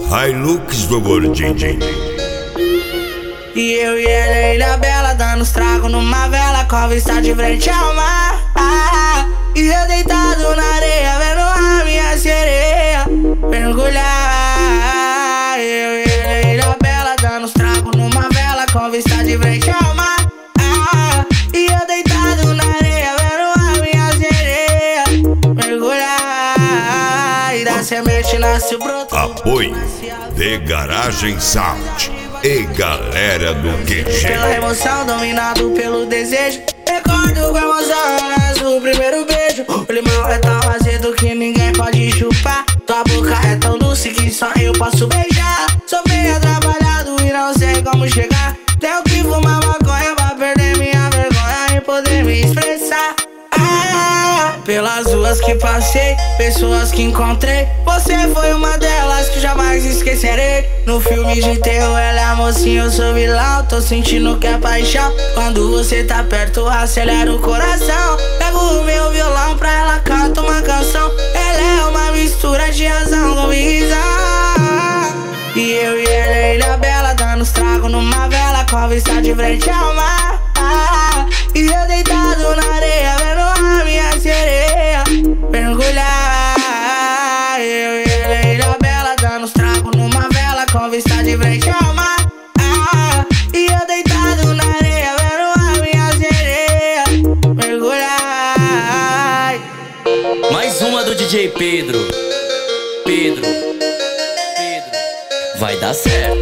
Hilux do Gordinho. E eu e ela, Ilha Bela, dando os tragos numa vela, com a vista de frente ao mar. E eu deitado na areia, vendo a minha sereia mergulhar. Eu e ela, Ilha Bela, dando os tragos numa vela, com a vista de frente ao mar. E eu deitado na areia, vendo a minha sereia mergulhar. E da semente nasce o broto. Apoio de Garagem Sound e galera do QG. Pela emoção, dominado pelo desejo. Recordo com emoção o primeiro beijo. O limão é tão azedo que ninguém pode chupar. Tua boca é tão doce que só eu posso beijar. Sou meio atrapalhado e não sei como chegar. Tenho que fumar maconha pra perder minha vergonha e poder me expressar. Pelas ruas que passei, pessoas que encontrei, você foi uma delas que jamais esquecerei. No filme de terror ela é a mocinha, eu sou vilão. Tô sentindo que é paixão. Quando você tá perto, acelera o coração. Pego o meu violão pra ela cantar uma canção. Ela é uma mistura de razão com visão. E eu e ela, Ilha Bela, dando os tragos numa vela, com a vista de frente ao mar. E eu deitado na areia, vendo a minha sereia mergulhar. Eu e ela, Ilha Bela, dando os tragos numa vela, com vista de frente ao mar. E eu deitado na areia, vendo a minha sereia mergulhar. Mais uma do DJ Pedro. Pedro, vai dar certo.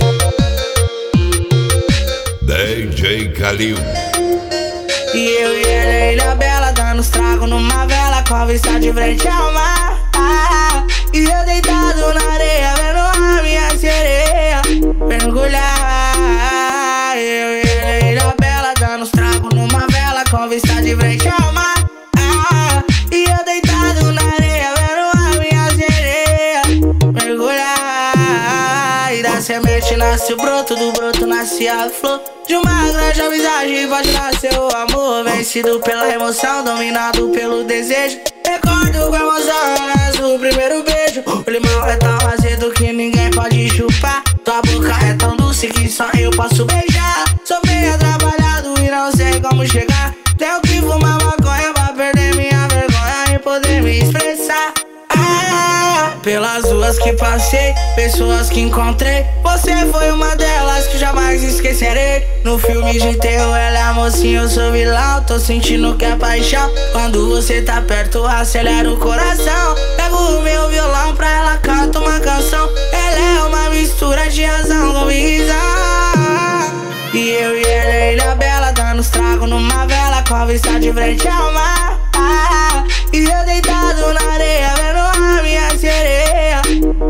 DJ Kalil. E eu e ela, Ilha Bela, dando os tragos numa vela, com a vista de frente ao mar. E eu deitado na areia, vendo a minha sereia mergulhar. Eu e ela, Ilha Bela, dando os tragos numa vela, com a vista de frente ao mar. E eu deitado na areia, vendo a minha sereia mergulhar. E da semente nasce o broto, do broto nasce a flor. De uma grande amizade pode nascer o amor. Vencido pela emoção, dominado pelo desejo. Recordo com emoção o primeiro beijo. O limão é tão azedo que ninguém pode chupar. Tua boca é tão doce que só eu posso beijar. Sou meio atrapalhado e não sei como chegar. Tenho que fumar maconha pra perder minha vergonha e poder me expressar. Pelas ruas que passei, pessoas que encontrei, você foi uma delas que jamais esquecerei. No filme de terror ela é a mocinha, eu sou vilão. Tô sentindo que é paixão. Quando você tá perto, acelera o coração. Pego o meu violão pra ela cantar uma canção. Ela é uma mistura de razão com visão. E eu e ela, Ilha Bela, dando os tragos numa vela, com a vista de frente ao mar. E eu deitado na areia, vendo a minha sereia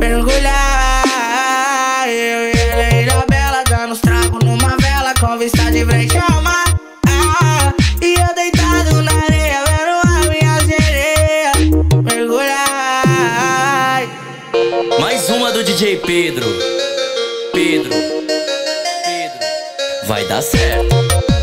mergulhar. Eu e ela, Ilha Bela, dando os tragos numa vela, com vista de frente ao mar. E eu deitado na areia, vendo a minha sereia mergulhar. Mais uma do DJ Pedro. Pedro, vai dar certo.